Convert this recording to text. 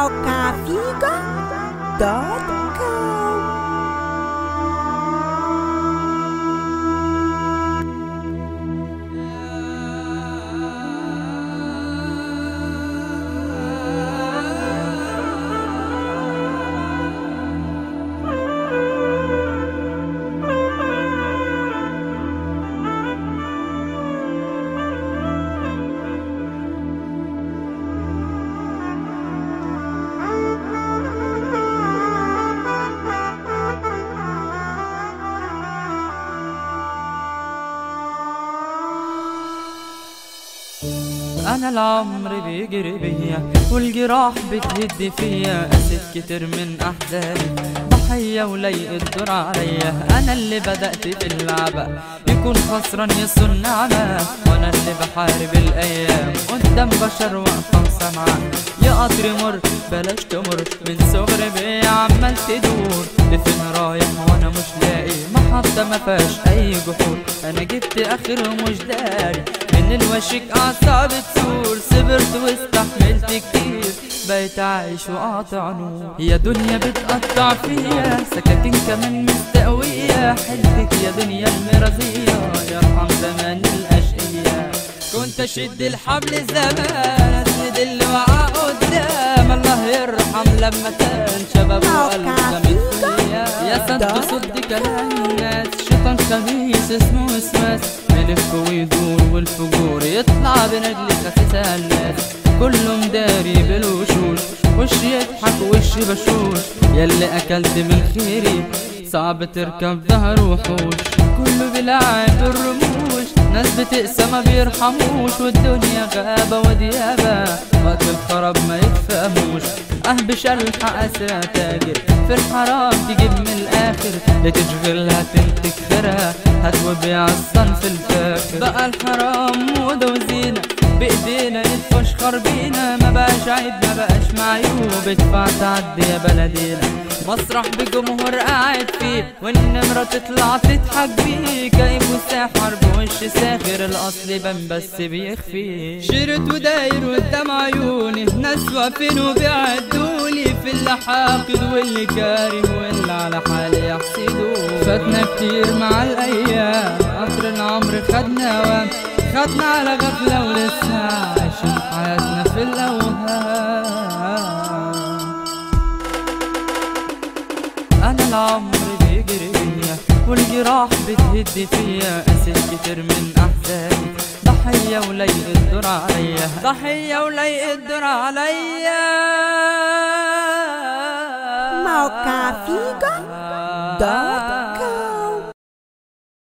موقعفيجا.com. أنا العمر بيجري بيا والجراح بتهد فيا، قاسيت كتير من أحزاني ضحية ولايق الدور عليا. أنا اللي بدأت في اللعبة يكون خسران يصون نعمة، وأنا اللي بحارب الأيام قدام بشر واقفة وسامعة. يا قطر مر بلاش تمر من صغري بيا عمال تدور، لفين رايح وأنا مش لاقي محطة مفيهاش أي جحور. أنا جبت آخر ومش داري من الوشك أعصابي تثور، صبرت واستحملت كتير بقيت عايش وقاطع نور. يا دنيا بتقطع فيا سكاكين كمان مستقوية، حلفك يا دنيا المرضية يرحم زمان الأشقية. كنت أشد الحبل زمان أسند اللي وقع قدام، الله يرحم لما كان شباب وقلب جميل فيا. يا صد صد كلام الناس شيطان خبيث اسمه اسماس، يلف ويدور والفجور يطلع بنجل خسيسة الناس. كله مداري بالوشوش وش يضحك وش بشوش، ياللي أكلت من خيري صعب تركب ظهر وحوش. كله بيلعب بالرموش ناس بتقسى ما بيرحموش، والدنيا غابة وديابة وقت الخراب ما يتفهموش. أهبش الحق أسرع تاجر في الحرام تجيب من الآخر، لتشغلها تنتج خيرها هتوبيع الصنف الفاخر. بقى الحرام موضة وزينة بإيدينا يتفشخر بينا، ما بقاش عيب ما بقاش معيوب ادفع تعدي يا بلدينا. مسرح بجمهور قاعد فيه والنمرة تطلع تضحك بيه، كيف وساحر بوش ساخر الأصل بان بس بيخفي. شرط وداير قدام عيوني ناس واقفين وبيعدوني، في اللي حاقد واللي كاره واللي على حالي يحسدوني. فاتنا كتير مع الأيام قطر العمر خدنا وام، خدنا على غفلة ولسه عايشين حياتنا في الأوهام. أنا العمر بيجري بيا والجراح بتهد فيا، قاسيت كتير من أحزاني ضحية ولايق الدور عليا، ضحية ولايق الدور عليا. موقعفيجا.com